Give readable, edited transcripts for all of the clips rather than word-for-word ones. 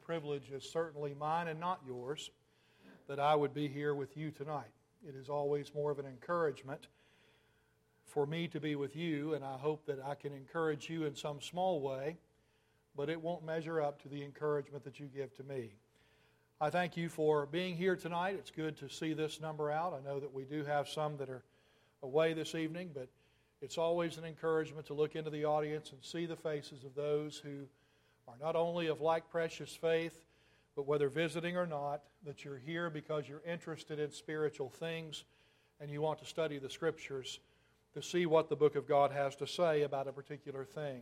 privilege is certainly mine and not yours that I would be here with you tonight. It is always more of an encouragement for me to be with you, and I hope that I can encourage you in some small way, but it won't measure up to the encouragement that you give to me. I thank you for being here tonight. It's good to see this number out. I know that we do have some that are away this evening, but it's always an encouragement to look into the audience and see the faces of those who are not only of like precious faith, but whether visiting or not, that you're here because you're interested in spiritual things and you want to study the Scriptures to see what the book of God has to say about a particular thing.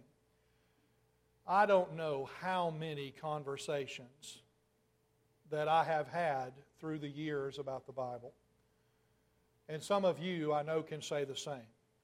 I don't know how many conversations that I have had through the years about the Bible. And some of you, I know, can say the same.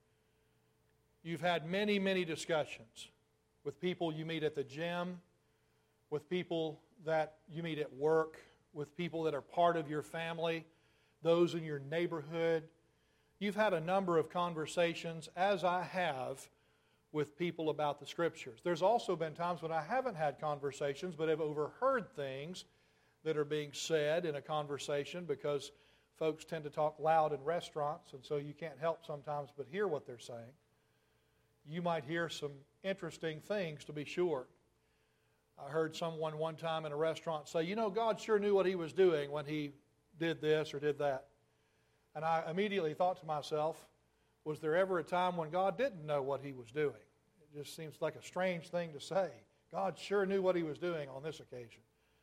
You've had many, many discussions with people you meet at the gym, with people that you meet at work, with people that are part of your family, those in your neighborhood. You've had a number of conversations, as I have, with people about the Scriptures. There's also been times when I haven't had conversations, but have overheard things that are being said in a conversation, because folks tend to talk loud in restaurants, and so you can't help sometimes but hear what they're saying. You might hear some interesting things, to be sure. I heard someone one time in a restaurant say, you know, God sure knew what He was doing when He did this or did that. And I immediately thought to myself, was there ever a time when God didn't know what He was doing? It just seems like a strange thing to say. God sure knew what He was doing on this occasion.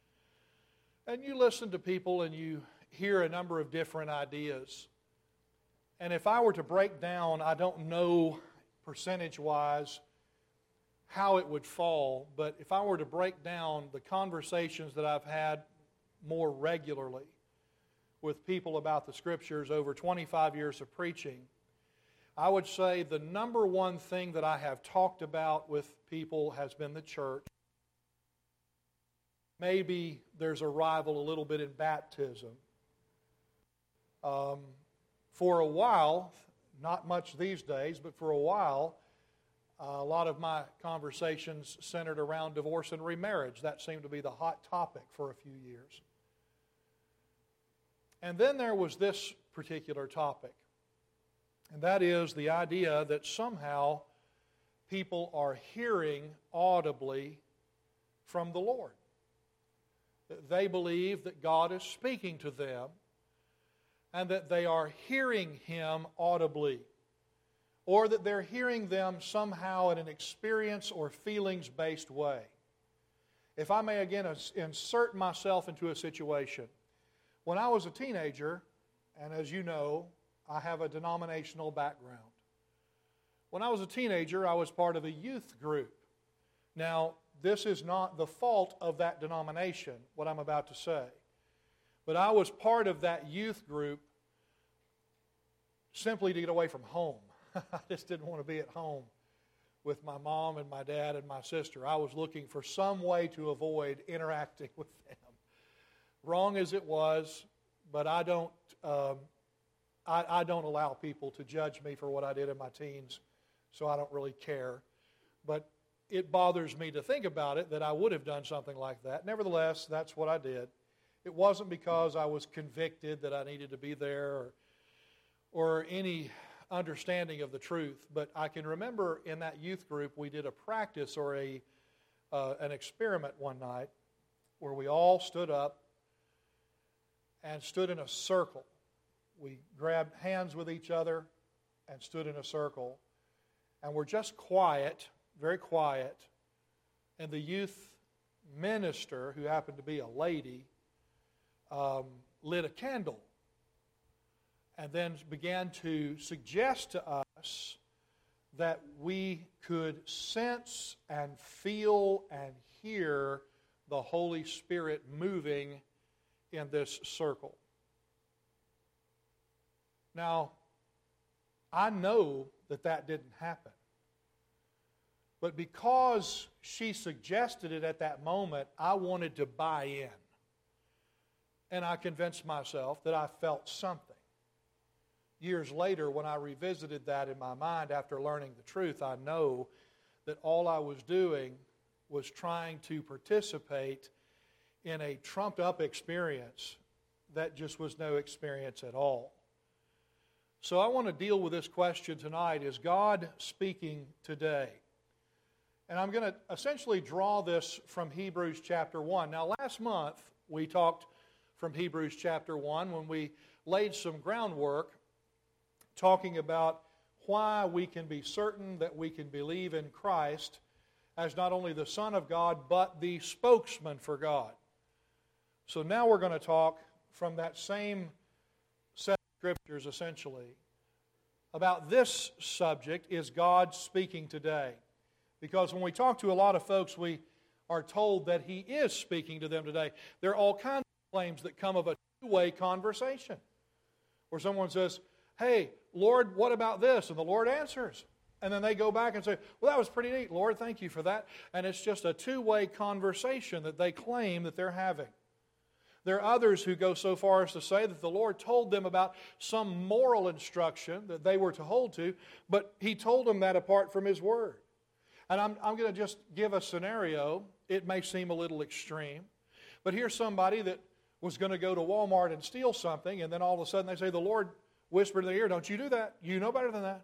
And you listen to people and you hear a number of different ideas. And if I were to break down, I don't know percentage-wise how it would fall, but if I were to break down the conversations that I've had more regularly with people about the Scriptures over 25 years of preaching, I would say the number one thing that I have talked about with people has been the church. Maybe there's a rival a little bit in baptism. For a while, not much these days, but for a while, a lot of my conversations centered around divorce and remarriage. That seemed to be the hot topic for a few years. And then there was this particular topic, and that is the idea that somehow people are hearing audibly from the Lord. They believe that God is speaking to them and that they are hearing Him audibly, or that they're hearing them somehow in an experience or feelings-based way. If I may again insert myself into a situation. When I was a teenager, and as you know, I have a denominational background. When I was a teenager, I was part of a youth group. Now, this is not the fault of that denomination, what I'm about to say. But I was part of that youth group simply to get away from home. I just didn't want to be at home with my mom and my dad and my sister. I was looking for some way to avoid interacting with them. Wrong as it was, but I don't allow people to judge me for what I did in my teens, so I don't really care. But it bothers me to think about it, that I would have done something like that. Nevertheless, that's what I did. It wasn't because I was convicted that I needed to be there or any understanding of the truth, but I can remember in that youth group we did a practice or an experiment one night where we all stood up and stood in a circle. We grabbed hands with each other and stood in a circle, and we're just quiet, very quiet, and the youth minister, who happened to be a lady, lit a candle and then began to suggest to us that we could sense and feel and hear the Holy Spirit moving in this circle. Now, I know that didn't happen. But because she suggested it at that moment, I wanted to buy in. And I convinced myself that I felt something. Years later, when I revisited that in my mind after learning the truth, I know that all I was doing was trying to participate in a trumped-up experience that just was no experience at all. So I want to deal with this question tonight. Is God speaking today? And I'm going to essentially draw this from Hebrews chapter 1. Now, last month we talked from Hebrews chapter 1 when we laid some groundwork talking about why we can be certain that we can believe in Christ as not only the Son of God, but the spokesman for God. So now we're going to talk from that same set of scriptures, essentially, about this subject: is God speaking today? Because when we talk to a lot of folks, we are told that He is speaking to them today. There are all kinds of claims that come of a two-way conversation, where someone says, "Hey, Lord, what about this?" And the Lord answers. And then they go back and say, "Well, that was pretty neat, Lord, thank you for that." And it's just a two-way conversation that they claim that they're having. There are others who go so far as to say that the Lord told them about some moral instruction that they were to hold to, but He told them that apart from His Word. And I'm going to just give a scenario. It may seem a little extreme, but here's somebody that was going to go to Walmart and steal something, and then all of a sudden they say, "The Lord whispered in their ear, 'Don't you do that. You know better than that.'"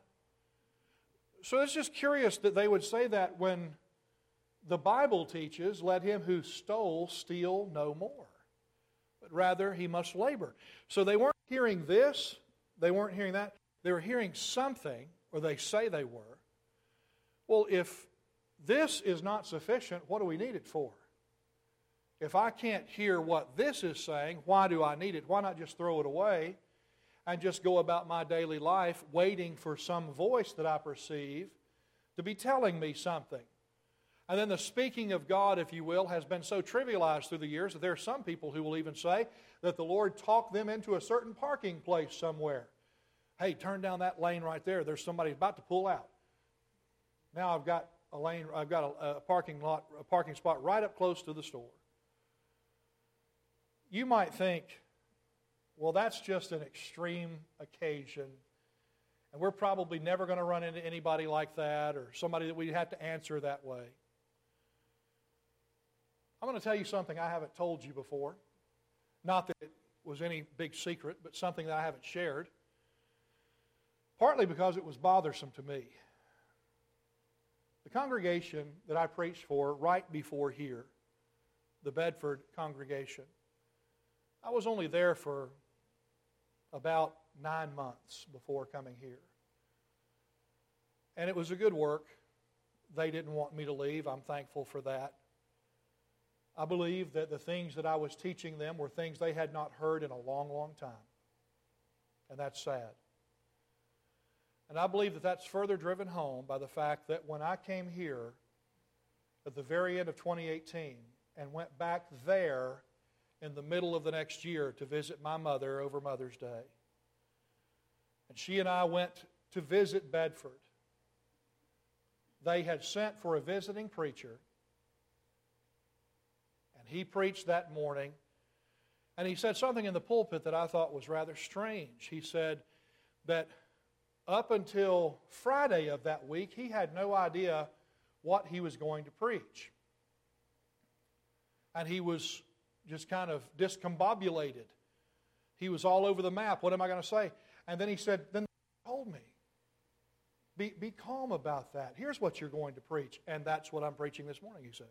So it's just curious that they would say that when the Bible teaches, "Let him who stole steal no more, but rather he must labor." So they weren't hearing this, they weren't hearing that, they were hearing something, or they say they were. Well, if this is not sufficient, what do we need it for? If I can't hear what this is saying, why do I need it? Why not just throw it away and just go about my daily life waiting for some voice that I perceive to be telling me something? And then the speaking of God, if you will, has been so trivialized through the years that there are some people who will even say that the Lord talked them into a certain parking place somewhere. "Hey, turn down that lane right there. There's somebody about to pull out. Now I've got a lane. I've got a parking spot right up close to the store." You might think, well, that's just an extreme occasion, and we're probably never going to run into anybody like that, or somebody that we have to answer that way. I'm going to tell you something I haven't told you before. Not that it was any big secret, but something that I haven't shared. Partly because it was bothersome to me. The congregation that I preached for right before here, the Bedford congregation, I was only there for about 9 months before coming here. And it was a good work. They didn't want me to leave. I'm thankful for that. I believe that the things that I was teaching them were things they had not heard in a long, long time. And that's sad. And I believe that that's further driven home by the fact that when I came here at the very end of 2018 and went back there in the middle of the next year to visit my mother over Mother's Day, and she and I went to visit Bedford, they had sent for a visiting preacher, and he preached that morning, and he said something in the pulpit that I thought was rather strange. He said that up until Friday of that week, he had no idea what he was going to preach. And he was just kind of discombobulated. He was all over the map. What am I going to say? And then he said, then they told me, be calm about that. Here's what you're going to preach. And that's what I'm preaching this morning, he said.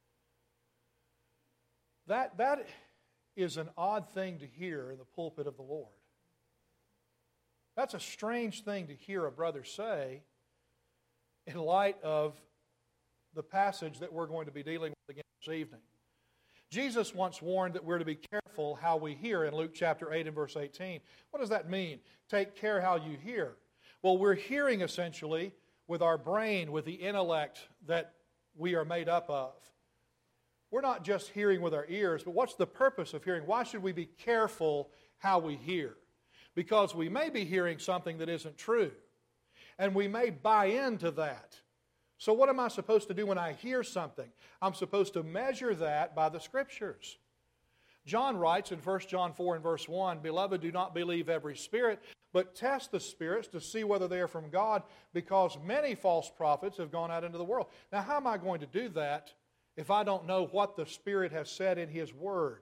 That is an odd thing to hear in the pulpit of the Lord. That's a strange thing to hear a brother say in light of the passage that we're going to be dealing with again this evening. Jesus once warned that we're to be careful how we hear in Luke chapter 8 and verse 18. What does that mean? Take care how you hear. Well, we're hearing essentially with our brain, with the intellect that we are made up of. We're not just hearing with our ears, but what's the purpose of hearing? Why should we be careful how we hear? Because we may be hearing something that isn't true, and we may buy into that. So what am I supposed to do when I hear something? I'm supposed to measure that by the Scriptures. John writes in 1 John 4 and verse 1, "Beloved, do not believe every spirit, but test the spirits to see whether they are from God, because many false prophets have gone out into the world." Now, how am I going to do that if I don't know what the Spirit has said in His Word?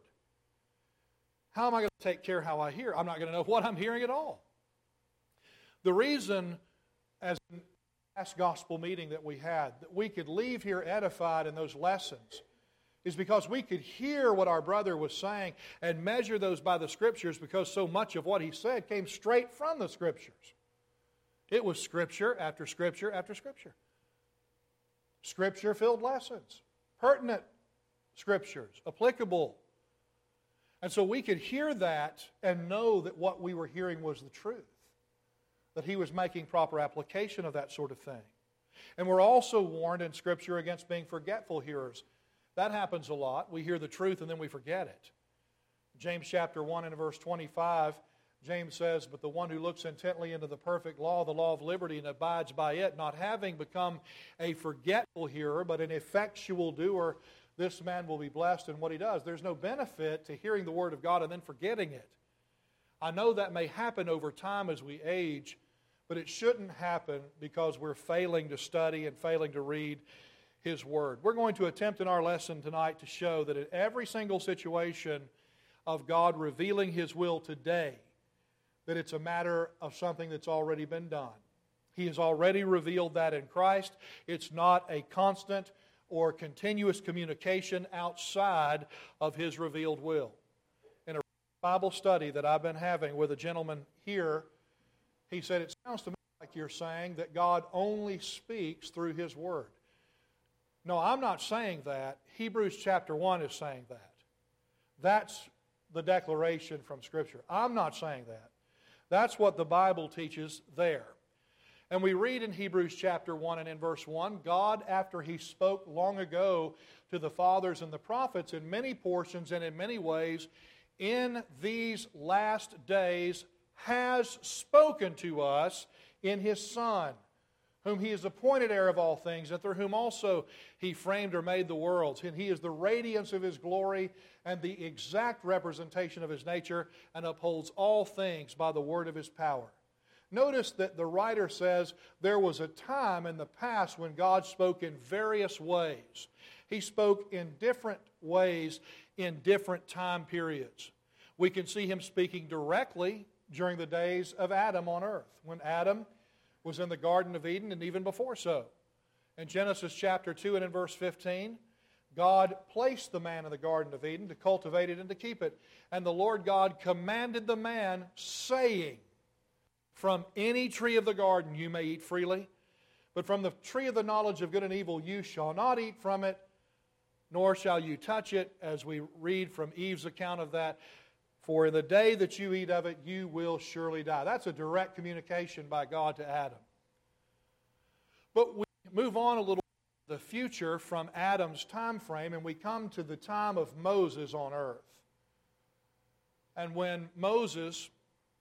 How am I going to take care of how I hear? I'm not going to know what I'm hearing at all. The reason, as in the last gospel meeting that we had, that we could leave here edified in those lessons is because we could hear what our brother was saying and measure those by the Scriptures, because so much of what he said came straight from the Scriptures. It was Scripture after Scripture after Scripture. Scripture-filled lessons, pertinent Scriptures, applicable. And so we could hear that and know that what we were hearing was the truth, that he was making proper application of that sort of thing. And we're also warned in Scripture against being forgetful hearers. That happens a lot. We hear the truth and then we forget it. James chapter 1 and verse 25, James says, "But the one who looks intently into the perfect law, the law of liberty, and abides by it, not having become a forgetful hearer, but an effectual doer, this man will be blessed in what he does." There's no benefit to hearing the Word of God and then forgetting it. I know that may happen over time as we age, but it shouldn't happen because we're failing to study and failing to read His Word. We're going to attempt in our lesson tonight to show that in every single situation of God revealing His will today, that it's a matter of something that's already been done. He has already revealed that in Christ. It's not a constant or continuous communication outside of His revealed will. In a Bible study that I've been having with a gentleman here, he said, "It sounds to me like you're saying that God only speaks through His Word." No, I'm not saying that. Hebrews chapter 1 is saying that. That's the declaration from Scripture. I'm not saying that. That's what the Bible teaches there. And we read in Hebrews chapter 1 and in verse 1, God, after He spoke long ago to the fathers and the prophets in many portions and in many ways, in these last days has spoken to us in His Son, whom He has appointed heir of all things, and through whom also He framed or made the worlds. And He is the radiance of His glory and the exact representation of His nature, and upholds all things by the word of His power. Notice that the writer says there was a time in the past when God spoke in various ways. He spoke in different ways in different time periods. We can see Him speaking directly during the days of Adam on earth, when Adam was in the Garden of Eden and even before so. In Genesis chapter 2 and in verse 15, God placed the man in the Garden of Eden to cultivate it and to keep it. And the Lord God commanded the man, saying, "From any tree of the garden you may eat freely, but from the tree of the knowledge of good and evil you shall not eat from it, nor shall you touch it," as we read from Eve's account of that. "For in the day that you eat of it, you will surely die." That's a direct communication by God to Adam. But we move on a little to the future from Adam's time frame, and we come to the time of Moses on earth. And when Moses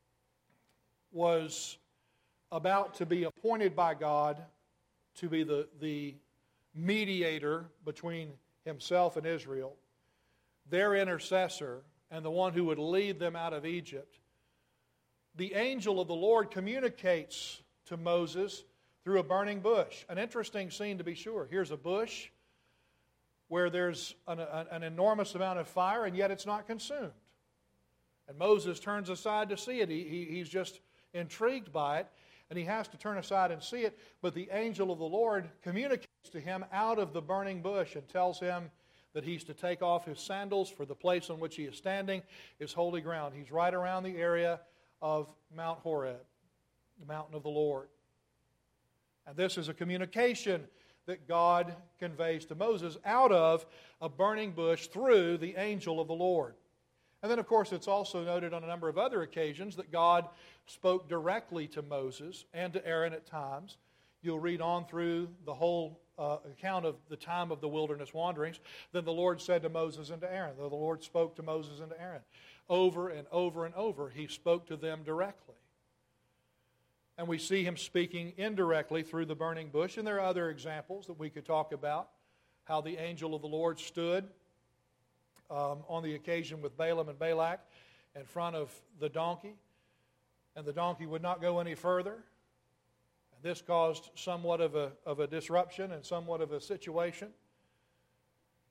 was about to be appointed by God to be the mediator between himself and Israel, their intercessor, and the one who would lead them out of Egypt, the angel of the Lord communicates to Moses through a burning bush. An interesting scene to be sure. Here's a bush where there's an enormous amount of fire, and yet it's not consumed. And Moses turns aside to see it. He's just intrigued by it, and he has to turn aside and see it. But the angel of the Lord communicates to him out of the burning bush and tells him that he's to take off his sandals, for the place on which he is standing is holy ground. He's right around the area of Mount Horeb, the mountain of the Lord. And this is a communication that God conveys to Moses out of a burning bush through the angel of the Lord. And then, of course, it's also noted on a number of other occasions that God spoke directly to Moses and to Aaron at times. You'll read on through the whole account of the time of the wilderness wanderings. Then the Lord said to Moses and to Aaron. The Lord spoke to Moses and to Aaron. Over and over and over, He spoke to them directly. And we see Him speaking indirectly through the burning bush. And there are other examples that we could talk about. How the angel of the Lord stood on the occasion with Balaam and Balak in front of the donkey. And the donkey would not go any further. And this caused somewhat of a disruption and somewhat of a situation.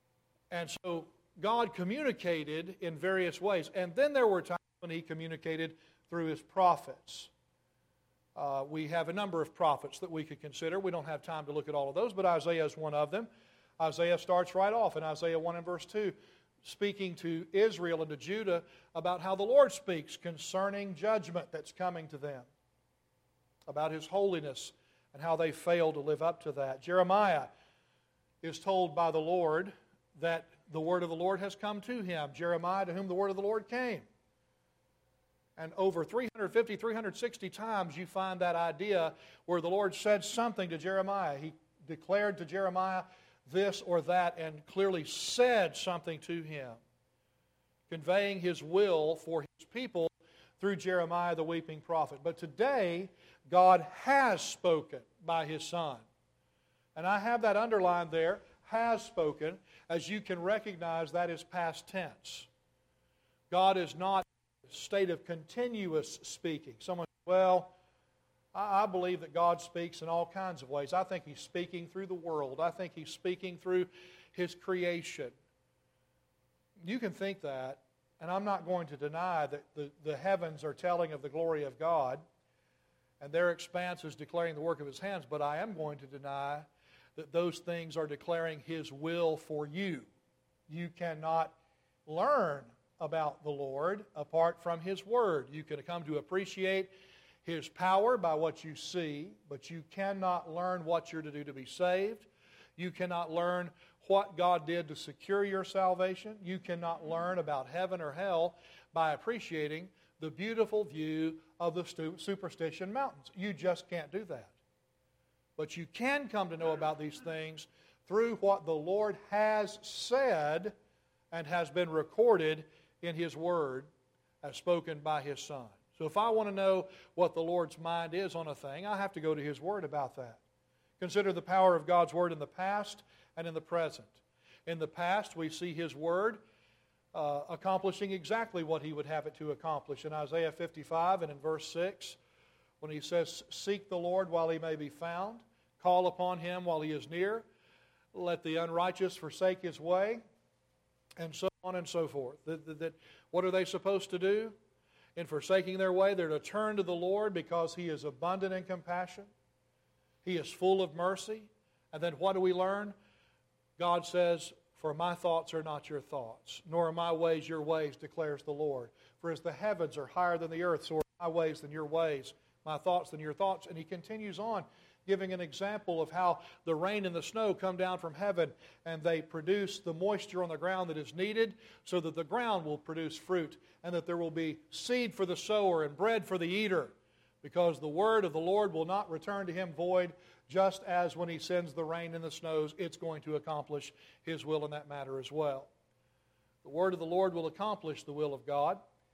And so God communicated in various ways. And then there were times when He communicated through His prophets. We have a number of prophets that we could consider. We don't have time to look at all of those, but Isaiah is one of them. Isaiah starts right off in Isaiah 1 and verse 2, speaking to Israel and to Judah about how the Lord speaks concerning judgment that's coming to them, about His holiness and how they fail to live up to that. Jeremiah is told by the Lord that the word of the Lord has come to him. Jeremiah, to whom the word of the Lord came. And over 350, 360 times you find that idea where the Lord said something to Jeremiah. He declared to Jeremiah this or that and clearly said something to him, conveying His will for His people through Jeremiah the weeping prophet. But today, God has spoken by His Son. And I have that underlined there, has spoken, as you can recognize that is past tense. God is not in a state of continuous speaking. Someone says, well, I believe that God speaks in all kinds of ways. I think He's speaking through the world. I think He's speaking through His creation. You can think that, and I'm not going to deny that the heavens are telling of the glory of God, and their expanse is declaring the work of His hands, but I am going to deny that those things are declaring His will for you. You cannot learn about the Lord apart from His Word. You can come to appreciate His power by what you see, but you cannot learn what you're to do to be saved. You cannot learn what God did to secure your salvation. You cannot learn about heaven or hell by appreciating the beautiful view of the Superstition Mountains. You just can't do that. But you can come to know about these things through what the Lord has said and has been recorded in His Word as spoken by His Son. So if I want to know what the Lord's mind is on a thing, I have to go to His Word about that. Consider the power of God's Word in the past and in the present. In the past, we see His Word accomplishing exactly what He would have it to accomplish. In Isaiah 55 and in verse 6, when He says, seek the Lord while He may be found, call upon Him while He is near, let the unrighteous forsake his way, and so on and so forth. What are they supposed to do? In forsaking their way, they're to turn to the Lord because He is abundant in compassion. He is full of mercy. And then what do we learn? God says, for my thoughts are not your thoughts, nor are my ways your ways, declares the Lord. For as the heavens are higher than the earth, so are my ways than your ways, my thoughts than your thoughts. And He continues on, giving an example of how the rain and the snow come down from heaven and they produce the moisture on the ground that is needed so that the ground will produce fruit and that there will be seed for the sower and bread for the eater, because the word of the Lord will not return to Him void, just as when He sends the rain and the snows, it's going to accomplish His will in that matter as well. The word of the Lord will accomplish the will of God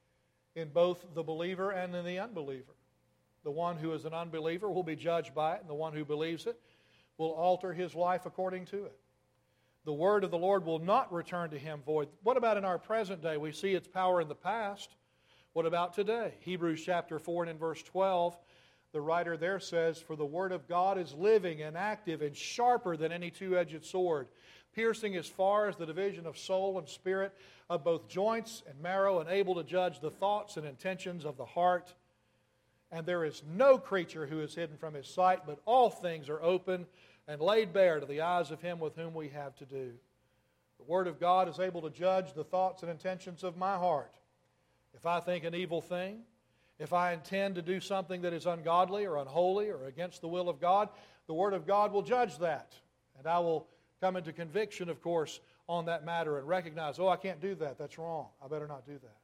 in both the believer and in the unbeliever. The one who is an unbeliever will be judged by it, and the one who believes it will alter his life according to it. The word of the Lord will not return to Him void. What about in our present day? We see its power in the past. What about today? Hebrews chapter 4 and in verse 12, the writer there says, for the word of God is living and active and sharper than any two-edged sword, piercing as far as the division of soul and spirit, of both joints and marrow, and able to judge the thoughts and intentions of the heart. And there is no creature who is hidden from His sight, but all things are open and laid bare to the eyes of Him with whom we have to do. The Word of God is able to judge the thoughts and intentions of my heart. If I think an evil thing, if I intend to do something that is ungodly or unholy or against the will of God, the Word of God will judge that. And I will come into conviction, of course, on that matter and recognize, I can't do that. That's wrong. I better not do that.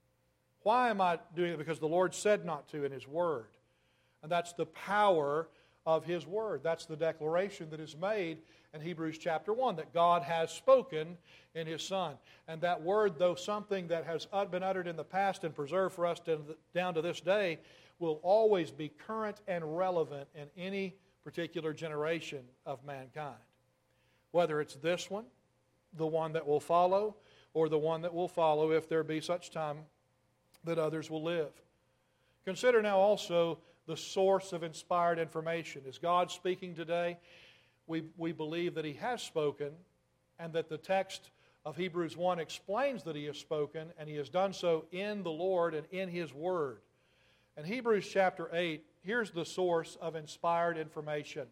Why am I doing it? Because the Lord said not to in His Word. And that's the power of His Word. That's the declaration that is made in Hebrews chapter 1, that God has spoken in His Son. And that Word, though something that has been uttered in the past and preserved for us down to this day, will always be current and relevant in any particular generation of mankind. Whether it's this one, the one that will follow, or the one that will follow if there be such time that others will live. Consider now also the source of inspired information. Is God speaking today? We believe that He has spoken and that the text of Hebrews 1 explains that He has spoken, and He has done so in the Lord and in His Word. In Hebrews chapter 8, here's the source of inspired information.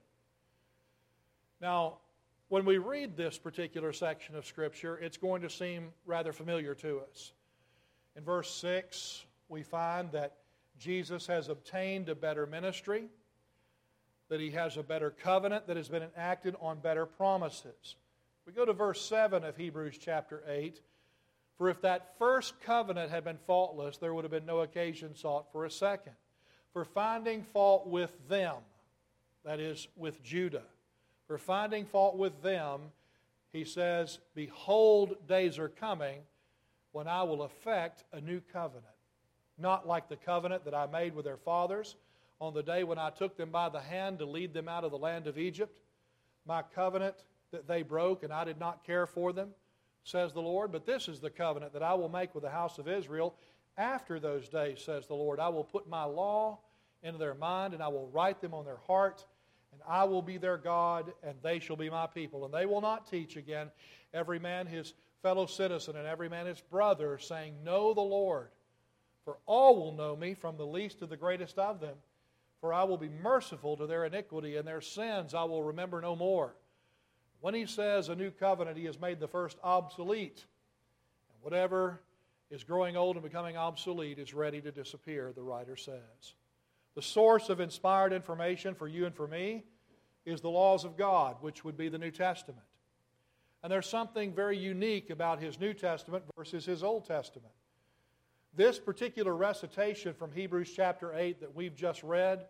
Now, when we read this particular section of Scripture, it's going to seem rather familiar to us. In verse 6, we find that Jesus has obtained a better ministry, that He has a better covenant that has been enacted on better promises. We go to verse 7 of Hebrews chapter 8. For if that first covenant had been faultless, there would have been no occasion sought for a second. For finding fault with them, that is, with Judah, for finding fault with them, He says, behold, days are coming when I will effect a new covenant. Not like the covenant that I made with their fathers on the day when I took them by the hand to lead them out of the land of Egypt. My covenant that they broke, and I did not care for them, says the Lord. But this is the covenant that I will make with the house of Israel after those days, says the Lord. I will put my law into their mind, and I will write them on their heart, and I will be their God, and they shall be my people. And they will not teach again every man his fellow citizen and every man his brother, saying, know the Lord. For all will know me, from the least to the greatest of them. For I will be merciful to their iniquity, and their sins I will remember no more. When He says a new covenant, He has made the first obsolete. And whatever is growing old and becoming obsolete is ready to disappear, the writer says. The source of inspired information for you and for me is the laws of God, which would be the New Testament. And there's something very unique about His New Testament versus His Old Testament. This particular recitation from Hebrews chapter 8 that we've just read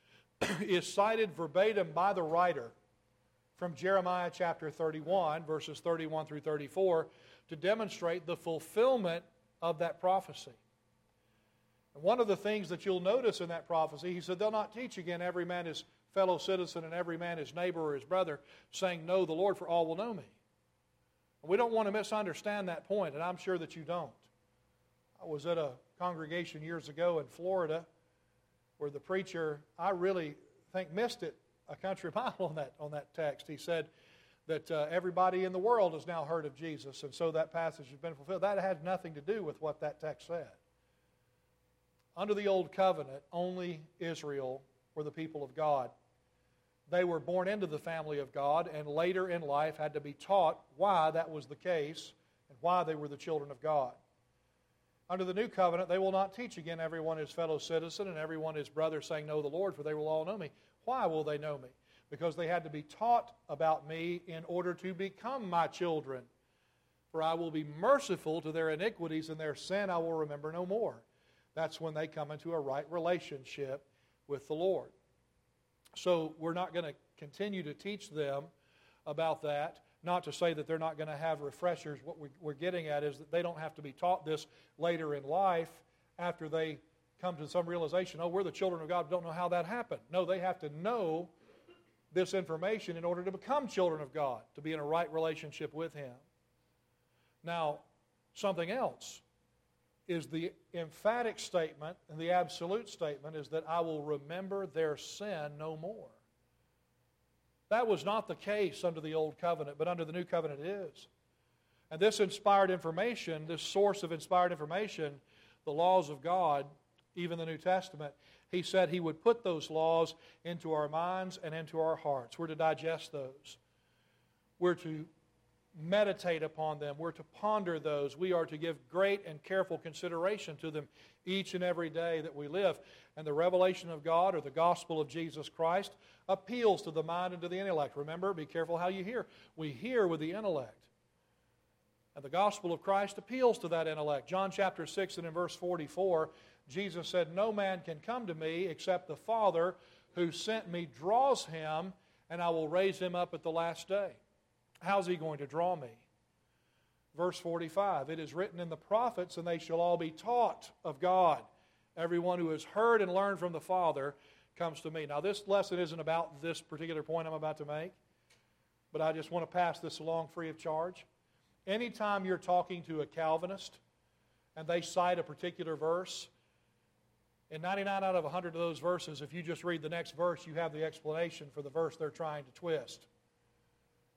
is cited verbatim by the writer from Jeremiah chapter 31, verses 31 through 34, to demonstrate the fulfillment of that prophecy. And one of the things that you'll notice in that prophecy, he said, they'll not teach again every man his fellow citizen and every man his neighbor or his brother, saying, know the Lord, for all will know me. And we don't want to misunderstand that point, and I'm sure that you don't. I was at a congregation years ago in Florida where the preacher, I really think, missed it a country mile on that text. He said that everybody in the world has now heard of Jesus, and so that passage has been fulfilled. That had nothing to do with what that text said. Under the Old Covenant, only Israel were the people of God. They were born into the family of God, and later in life had to be taught why that was the case and why they were the children of God. Under the New Covenant, they will not teach again everyone his fellow citizen and everyone his brother, saying, know the Lord, for they will all know me. Why will they know me? Because they had to be taught about me in order to become my children. For I will be merciful to their iniquities, and their sin I will remember no more. That's when they come into a right relationship with the Lord. So we're not going to continue to teach them about that. Not to say that they're not going to have refreshers. What we're getting at is that they don't have to be taught this later in life after they come to some realization, oh, we're the children of God, don't know how that happened. No, they have to know this information in order to become children of God, to be in a right relationship with Him. Now, something else is the emphatic statement and the absolute statement is that I will remember their sin no more. That was not the case under the Old Covenant, but under the New Covenant it is. And this inspired information, this source of inspired information, the laws of God, even the New Testament, He said He would put those laws into our minds and into our hearts. We're to digest those. We're to meditate upon them. We're to ponder those. We are to give great and careful consideration to them each and every day that we live. And the revelation of God, or the gospel of Jesus Christ, appeals to the mind and to the intellect. Remember, be careful how you hear. We hear with the intellect. And the gospel of Christ appeals to that intellect. John chapter 6 and in verse 44, Jesus said, no man can come to me except the Father who sent me draws him, and I will raise him up at the last day. How's He going to draw me? Verse 45, it is written in the prophets, and they shall all be taught of God. Everyone who has heard and learned from the Father comes to me. Now, this lesson isn't about this particular point I'm about to make, but I just want to pass this along free of charge. Anytime you're talking to a Calvinist and they cite a particular verse, in 99 out of 100 of those verses, if you just read the next verse, you have the explanation for the verse they're trying to twist.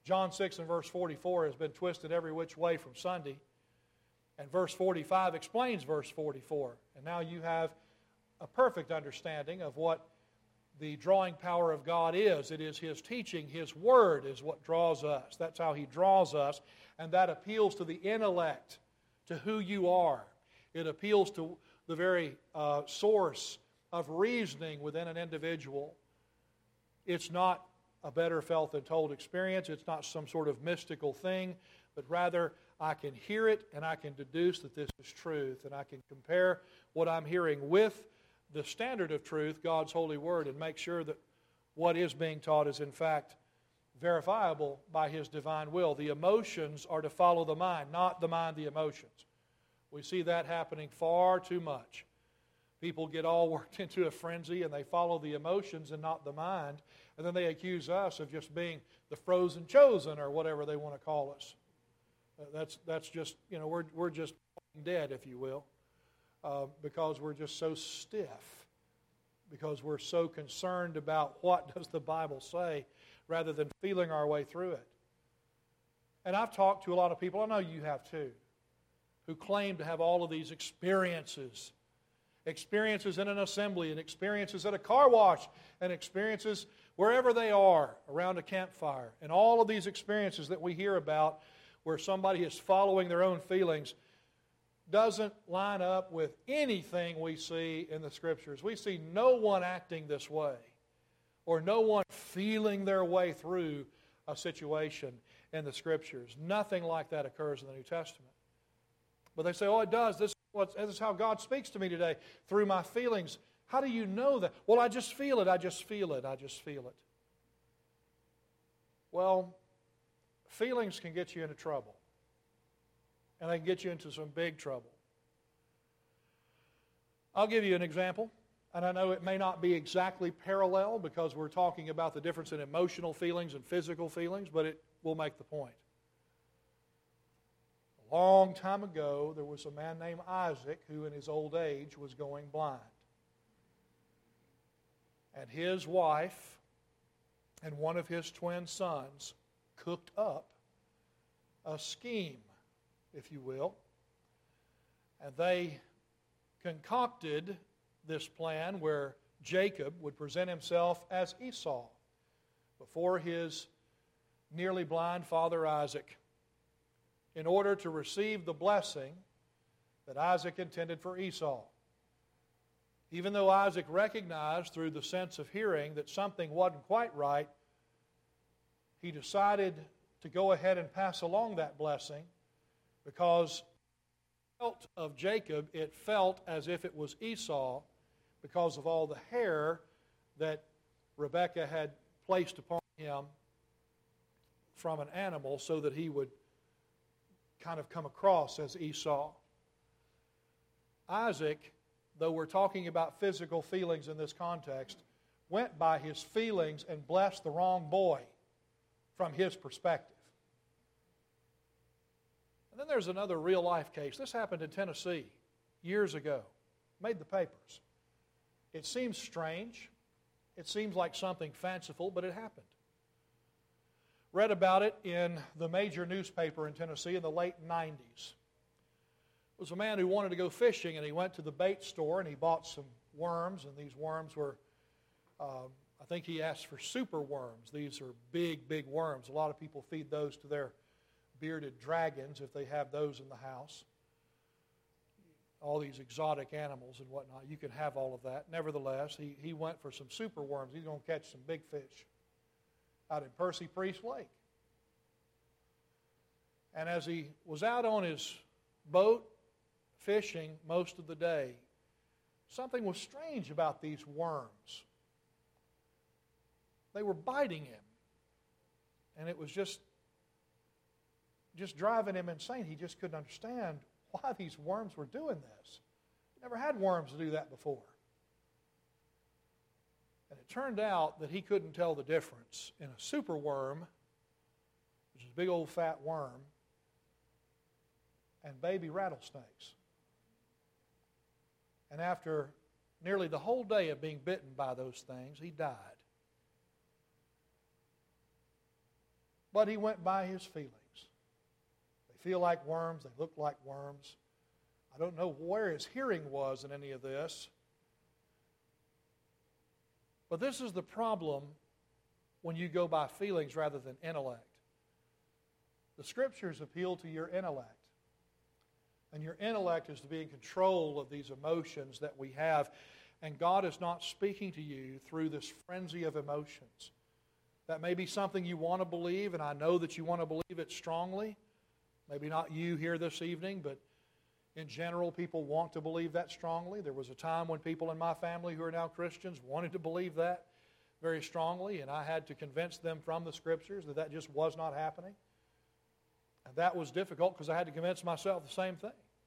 John 6 and verse 44 has been twisted every which way from Sunday. And verse 45 explains verse 44. And now you have a perfect understanding of what the drawing power of God is. It is His teaching. His Word is what draws us. That's how He draws us. And that appeals to the intellect, to who you are. It appeals to the very source of reasoning within an individual. It's not a better felt than told experience. It's not some sort of mystical thing, but rather I can hear it and I can deduce that this is truth, and I can compare what I'm hearing with the standard of truth, God's holy word, and make sure that what is being taught is in fact verifiable by His divine will. The emotions are to follow the mind, not the mind the emotions. We see that happening far too much. People get all worked into a frenzy and they follow the emotions and not the mind, and then they accuse us of just being the frozen chosen or whatever they want to call us. That's just, we're just dead, if you will, because we're just so stiff, because we're so concerned about what does the Bible say rather than feeling our way through it. And I've talked to a lot of people, I know you have too, who claim to have all of these experiences in an assembly, and experiences at a car wash, and experiences wherever they are around a campfire. And all of these experiences that we hear about where somebody is following their own feelings doesn't line up with anything we see in the Scriptures. We see no one acting this way, or no one feeling their way through a situation in the Scriptures. Nothing like that occurs in the New Testament. But they say, oh, it does. This is how God speaks to me today, through my feelings. How do you know that? Well, I just feel it. I just feel it. I just feel it. Well, feelings can get you into trouble. And they can get you into some big trouble. I'll give you an example. And I know it may not be exactly parallel because we're talking about the difference in emotional feelings and physical feelings, but it will make the point. A long time ago, there was a man named Isaac who in his old age was going blind. And his wife and one of his twin sons cooked up a scheme, if you will. And they concocted this plan where Jacob would present himself as Esau before his nearly blind father Isaac in order to receive the blessing that Isaac intended for Esau. Even though Isaac recognized through the sense of hearing that something wasn't quite right, he decided to go ahead and pass along that blessing because of Jacob, it felt as if it was Esau because of all the hair that Rebekah had placed upon him from an animal so that he would kind of come across as Esau. Isaac, though we're talking about physical feelings in this context, went by his feelings and blessed the wrong boy from his perspective. And then there's another real-life case. This happened in Tennessee years ago. Made the papers. It seems strange. It seems like something fanciful, but it happened. Read about it in the major newspaper in Tennessee in the late 90s. It was a man who wanted to go fishing, and he went to the bait store, and he bought some worms, and these worms were, I think he asked for super worms. These are big, big worms. A lot of people feed those to their bearded dragons if they have those in the house. All these exotic animals and whatnot. You can have all of that. Nevertheless, he went for some super worms. He's going to catch some big fish out in Percy Priest Lake. And as he was out on his boat fishing most of the day, something was strange about these worms. They were biting him. And it was just driving him insane. He just couldn't understand why these worms were doing this. Never had worms do that before. And it turned out that he couldn't tell the difference in a super worm, which is a big old fat worm, and baby rattlesnakes. And after nearly the whole day of being bitten by those things, he died. but he went by his feelings. They feel like worms. They look like worms. I don't know where his hearing was in any of this. But this is the problem when you go by feelings rather than intellect. The Scriptures appeal to your intellect. And your intellect is to be in control of these emotions that we have. And God is not speaking to you through this frenzy of emotions. That may be something you want to believe, and I know that you want to believe it strongly. Maybe not you here this evening, but in general, people want to believe that strongly. There was a time when people in my family who are now Christians wanted to believe that very strongly, and I had to convince them from the Scriptures that that just was not happening. And that was difficult because I had to convince myself the same thing.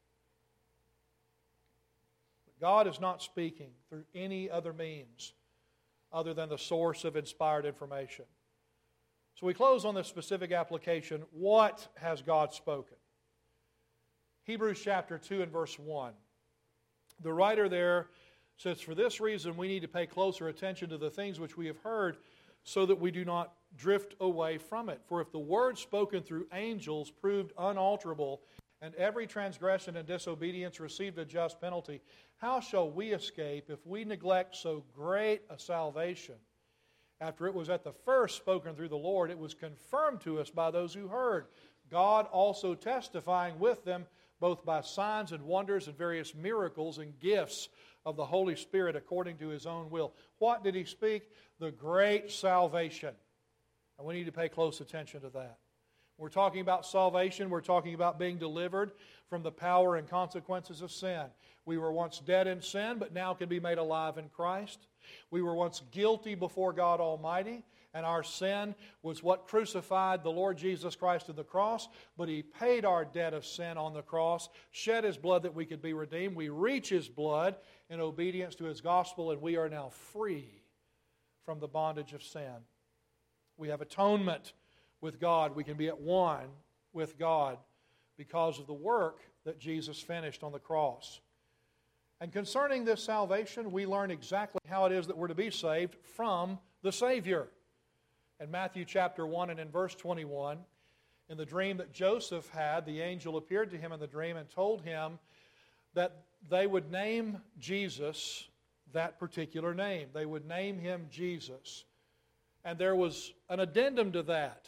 But God is not speaking through any other means other than the source of inspired information. So we close on this specific application. What has God spoken? Hebrews chapter 2 and verse 1. The writer there says, "For this reason we need to pay closer attention to the things which we have heard, so that we do not drift away from it. For if the word spoken through angels proved unalterable, and every transgression and disobedience received a just penalty, how shall we escape if we neglect so great a salvation? After it was at the first spoken through the Lord, it was confirmed to us by those who heard, God also testifying with them, both by signs and wonders and various miracles and gifts of the Holy Spirit according to His own will." What did He speak? The great salvation. And we need to pay close attention to that. We're talking about salvation. We're talking about being delivered from the power and consequences of sin. We were once dead in sin, but now can be made alive in Christ. We were once guilty before God Almighty, and our sin was what crucified the Lord Jesus Christ to the cross, but He paid our debt of sin on the cross, shed His blood that we could be redeemed. We reach His blood in obedience to His gospel, and we are now free from the bondage of sin. We have atonement with God. We can be at one with God because of the work that Jesus finished on the cross. And concerning this salvation, we learn exactly how it is that we're to be saved from the Savior. In Matthew chapter 1 and in verse 21, in the dream that Joseph had, the angel appeared to him in the dream and told him that they would name Jesus that particular name. They would name Him Jesus. And there was an addendum to that.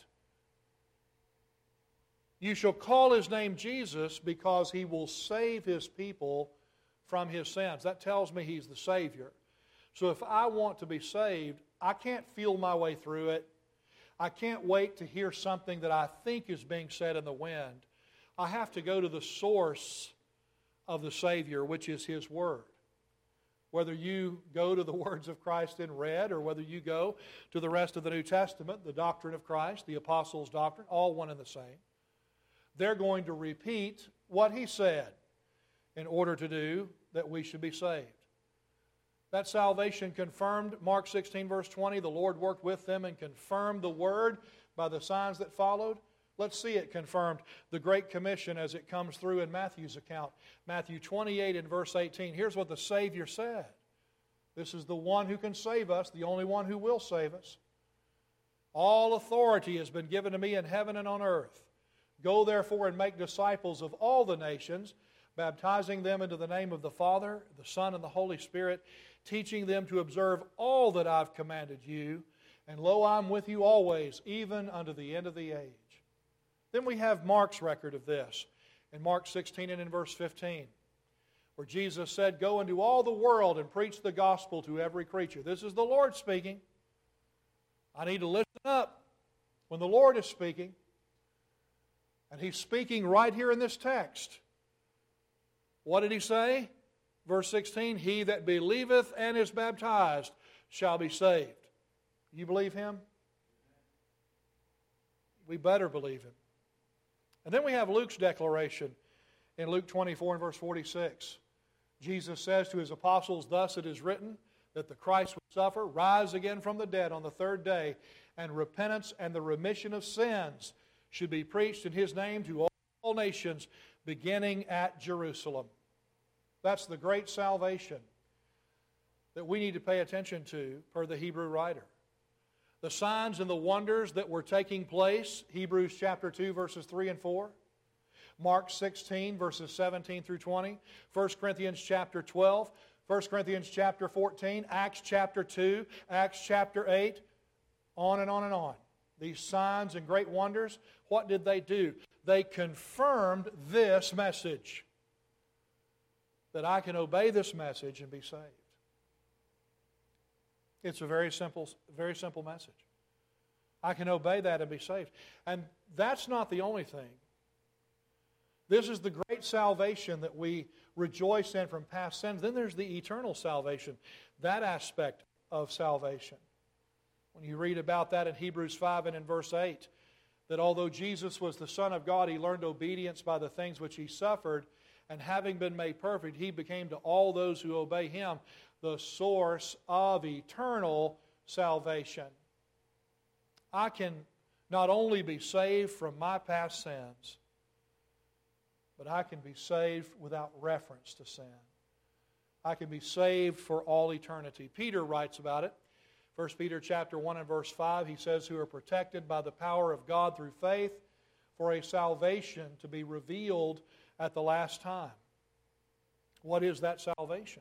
You shall call His name Jesus because He will save His people from his sins. That tells me He's the Savior. So if I want to be saved, I can't feel my way through it. I can't wait to hear something that I think is being said in the wind. I have to go to the source of the Savior, which is His Word. Whether you go to the words of Christ in red or whether you go to the rest of the New Testament, the doctrine of Christ, the apostles' doctrine, all one and the same, they're going to repeat what He said in order to do that we should be saved. That salvation confirmed, Mark 16 verse 20, the Lord worked with them and confirmed the Word by the signs that followed. Let's see it confirmed, the Great Commission as it comes through in Matthew's account. Matthew 28 and verse 18. Here's what the Savior said. This is the one who can save us, the only one who will save us. "All authority has been given to me in heaven and on earth. Go therefore and make disciples of all the nations, baptizing them into the name of the Father, the Son, and the Holy Spirit, teaching them to observe all that I've commanded you. And lo, I'm with you always, even unto the end of the age." Then we have Mark's record of this in Mark 16 and in verse 15, where Jesus said, "Go into all the world and preach the gospel to every creature." This is the Lord speaking. I need to listen up when the Lord is speaking. And He's speaking right here in this text. What did He say? Verse 16, "He that believeth and is baptized shall be saved." You believe Him? We better believe Him. And then we have Luke's declaration in Luke 24 and verse 46. Jesus says to His apostles, "Thus it is written, that the Christ would suffer, rise again from the dead on the third day, and repentance and the remission of sins should be preached in His name to all nations, beginning at Jerusalem." That's the great salvation that we need to pay attention to per the Hebrew writer. The signs and the wonders that were taking place, Hebrews chapter 2, verses 3 and 4. Mark 16, verses 17 through 20. 1 Corinthians chapter 12. 1 Corinthians chapter 14. Acts chapter 2. Acts chapter 8. On and on and on. These signs and great wonders, what did they do? They confirmed this message. That I can obey this message and be saved. It's a very simple message. I can obey that and be saved. And that's not the only thing. This is the great salvation that we rejoice in from past sins. Then there's the eternal salvation, that aspect of salvation. When you read about that in Hebrews 5 and in verse 8, that although Jesus was the Son of God, He learned obedience by the things which He suffered, and having been made perfect, He became to all those who obey Him the source of eternal salvation. I can not only be saved from my past sins, but I can be saved without reference to sin. I can be saved for all eternity. Peter writes about it. 1 Peter chapter 1 and verse 5, he says, who are protected by the power of God through faith for a salvation to be revealed at the last time. What is that salvation?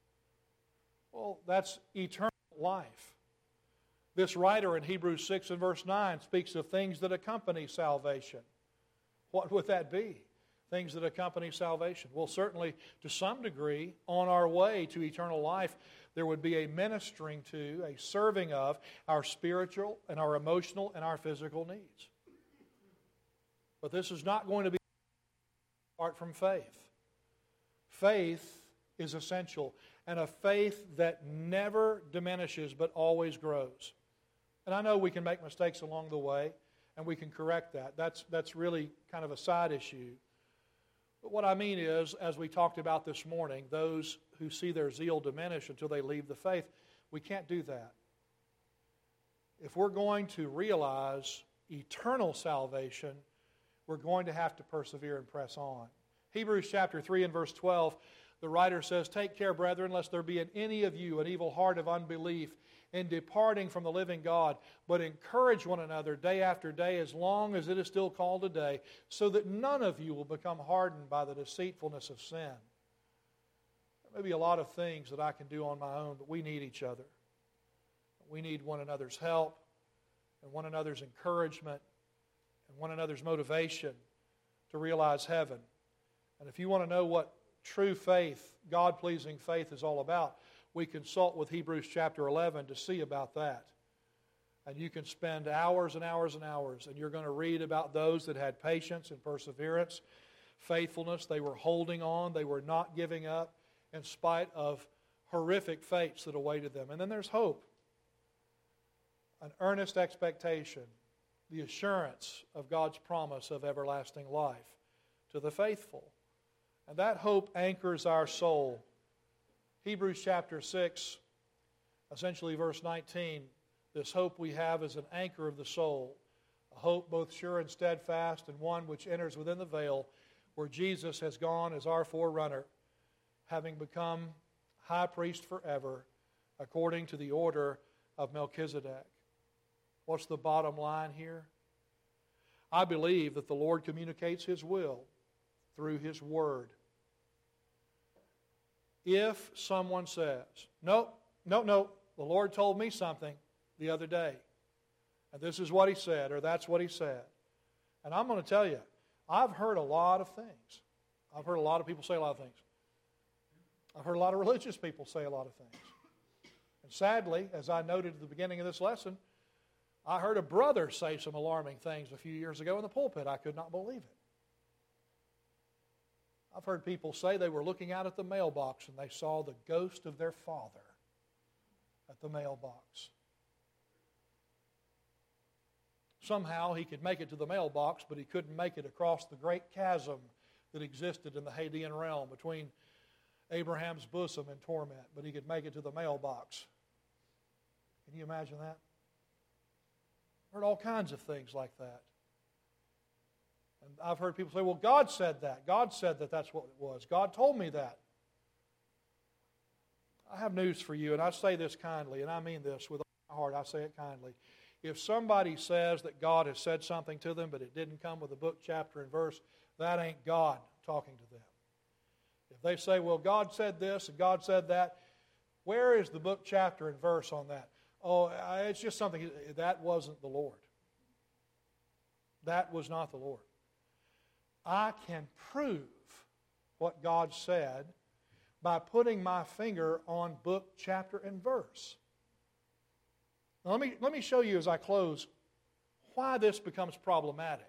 Well, that's eternal life. This writer in Hebrews 6 and verse 9 speaks of things that accompany salvation. What would that be? Things that accompany salvation. Well, certainly, to some degree, on our way to eternal life, there would be a ministering to, a serving of our spiritual and our emotional and our physical needs. But this is not going to be apart from faith. Faith is essential, and a faith that never diminishes but always grows. And I know we can make mistakes along the way, and we can correct that. That's really kind of a side issue. But what I mean is, as we talked about this morning, those who see their zeal diminish until they leave the faith, we can't do that. If we're going to realize eternal salvation, we're going to have to persevere and press on. Hebrews chapter 3 and verse 12, the writer says, take care, brethren, lest there be in any of you an evil heart of unbelief in departing from the living God, but encourage one another day after day as long as it is still called a day, so that none of you will become hardened by the deceitfulness of sin. There may be a lot of things that I can do on my own, but we need each other. We need one another's help and one another's encouragement and one another's motivation to realize heaven. And if you want to know what true faith, God-pleasing faith is all about, we consult with Hebrews chapter 11 to see about that. And you can spend hours and hours and hours, and you're going to read about those that had patience and perseverance, faithfulness. They were holding on. They were not giving up in spite of horrific fates that awaited them. And then there's hope, an earnest expectation, the assurance of God's promise of everlasting life to the faithful. And that hope anchors our soul. Hebrews chapter 6, essentially verse 19, this hope we have is an anchor of the soul, a hope both sure and steadfast, and one which enters within the veil, where Jesus has gone as our forerunner, having become high priest forever, according to the order of Melchizedek. What's the bottom line here? I believe that the Lord communicates His will through His Word. If someone says, no, the Lord told me something the other day, and this is what He said, or that's what He said. And I'm going to tell you, I've heard a lot of things. I've heard a lot of people say a lot of things. I've heard a lot of religious people say a lot of things. And sadly, as I noted at the beginning of this lesson, I heard a brother say some alarming things a few years ago in the pulpit. I could not believe it. I've heard people say they were looking out at the mailbox and they saw the ghost of their father at the mailbox. Somehow he could make it to the mailbox, but he couldn't make it across the great chasm that existed in the Hadean realm between Abraham's bosom and torment, but he could make it to the mailbox. Can you imagine that? Heard all kinds of things like that. And I've heard people say, well, God said that. God said that that's what it was. God told me that. I have news for you, and I say this kindly, and I mean this with all my heart. I say it kindly. If somebody says that God has said something to them, but it didn't come with a book, chapter, and verse, that ain't God talking to them. If they say, well, God said this and God said that, where is the book, chapter, and verse on that? Oh, it's just something. That wasn't the Lord. That was not the Lord. I can prove what God said by putting my finger on book, chapter, and verse. Now, let me show you as I close why this becomes problematic.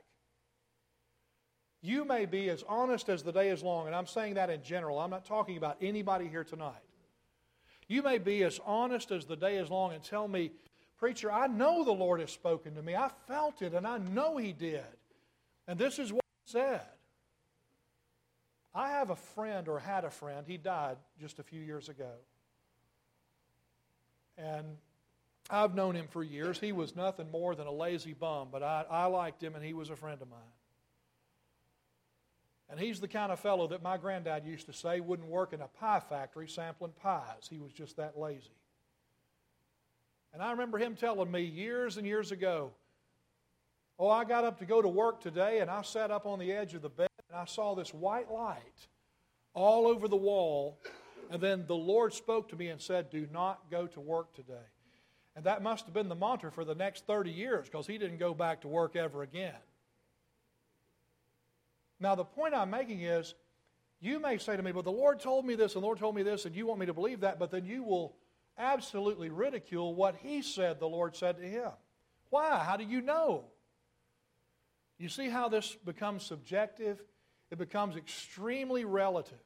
You may be as honest as the day is long, and I'm saying that in general. I'm not talking about anybody here tonight. You may be as honest as the day is long and tell me, preacher, I know the Lord has spoken to me. I felt it, and I know He did. And this is what He said. I have a friend, or had a friend. He died just a few years ago. And I've known him for years. He was nothing more than a lazy bum, but I liked him, and he was a friend of mine. And he's the kind of fellow that my granddad used to say wouldn't work in a pie factory sampling pies. He was just that lazy. And I remember him telling me years and years ago, oh, I got up to go to work today, and I sat up on the edge of the bed, and I saw this white light all over the wall. And then the Lord spoke to me and said, do not go to work today. And that must have been the mantra for the next 30 years, because he didn't go back to work ever again. Now, the point I'm making is, you may say to me, well, the Lord told me this, and the Lord told me this, and you want me to believe that, but then you will absolutely ridicule what He said the Lord said to him. Why? How do you know? You see how this becomes subjective? It becomes extremely relative.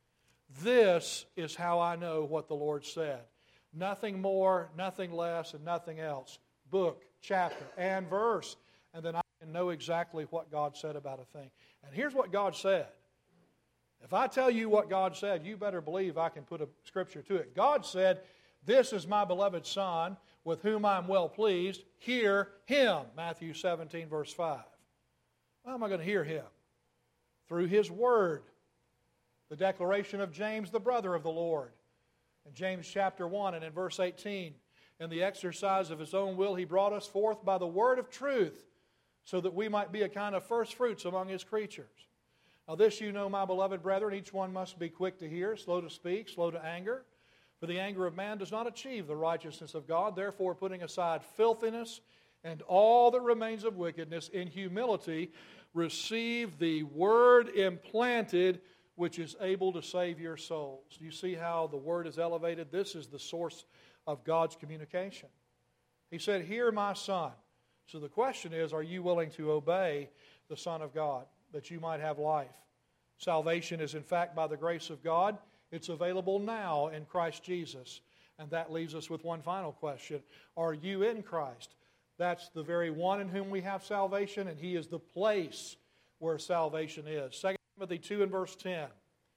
This is how I know what the Lord said. Nothing more, nothing less, and nothing else. Book, chapter, and verse. And then I can know exactly what God said about a thing. And here's what God said. If I tell you what God said, you better believe I can put a scripture to it. God said, this is my beloved Son, with whom I am well pleased. Hear Him. Matthew 17, verse 5. How am I going to hear Him? Through His Word. The declaration of James, the brother of the Lord. In James chapter 1 and in verse 18, in the exercise of His own will, He brought us forth by the word of truth, so that we might be a kind of first fruits among His creatures. Now this you know, my beloved brethren, each one must be quick to hear, slow to speak, slow to anger. For the anger of man does not achieve the righteousness of God. Therefore, putting aside filthiness and all that remains of wickedness, in humility receive the word implanted, which is able to save your souls. Do you see how the word is elevated? This is the source of God's communication. He said, hear my Son. So the question is, are you willing to obey the Son of God, that you might have life? Salvation is in fact by the grace of God. It's available now in Christ Jesus. And that leaves us with one final question. Are you in Christ? That's the very one in whom we have salvation, and He is the place where salvation is. 2 Timothy 2 and verse 10.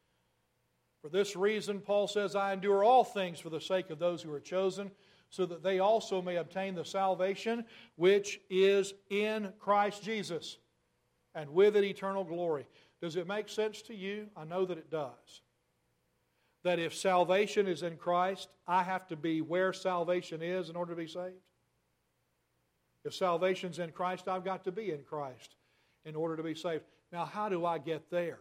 For this reason, Paul says, I endure all things for the sake of those who are chosen, so that they also may obtain the salvation which is in Christ Jesus, and with it eternal glory. Does it make sense to you? I know that it does. That if salvation is in Christ, I have to be where salvation is in order to be saved. If salvation's in Christ, I've got to be in Christ in order to be saved. Now, how do I get there?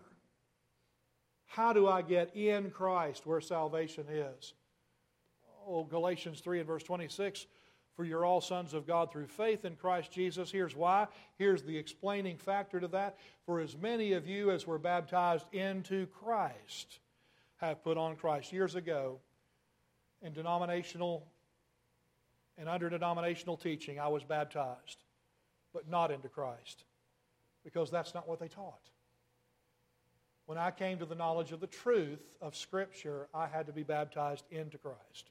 How do I get in Christ where salvation is? Oh, Galatians 3 and verse 26, for you're all sons of God through faith in Christ Jesus. Here's why. Here's the explaining factor to that. For as many of you as were baptized into Christ have put on Christ. Years ago, in denominational and under denominational teaching, I was baptized, but not into Christ, because that's not what they taught. When I came to the knowledge of the truth of Scripture, I had to be baptized into Christ.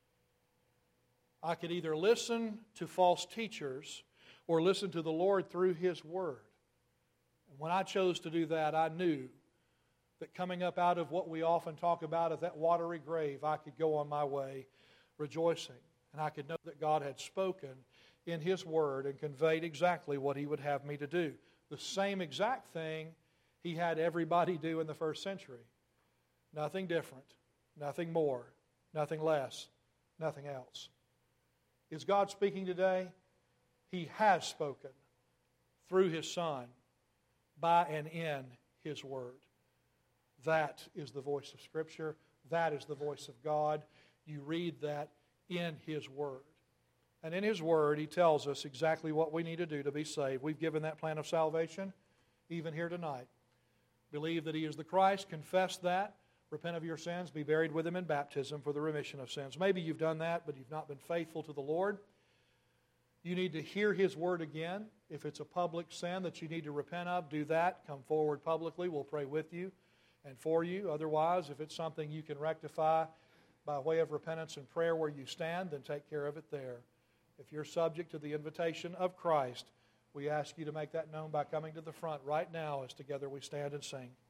I could either listen to false teachers or listen to the Lord through His Word. And when I chose to do that, I knew that coming up out of what we often talk about as that watery grave, I could go on my way rejoicing. And I could know that God had spoken in His Word and conveyed exactly what He would have me to do. The same exact thing He had everybody do in the first century. Nothing different, nothing more, nothing less, nothing else. Is God speaking today? He has spoken through His Son by and in His Word. That is the voice of Scripture. That is the voice of God. You read that in His Word. And in His Word, He tells us exactly what we need to do to be saved. We've given that plan of salvation even here tonight. Believe that He is the Christ. Confess that. Repent of your sins. Be buried with Him in baptism for the remission of sins. Maybe you've done that, but you've not been faithful to the Lord. You need to hear His Word again. If it's a public sin that you need to repent of, do that. Come forward publicly. We'll pray with you and for you. Otherwise, if it's something you can rectify by way of repentance and prayer where you stand, then take care of it there. If you're subject to the invitation of Christ, we ask you to make that known by coming to the front right now as together we stand and sing.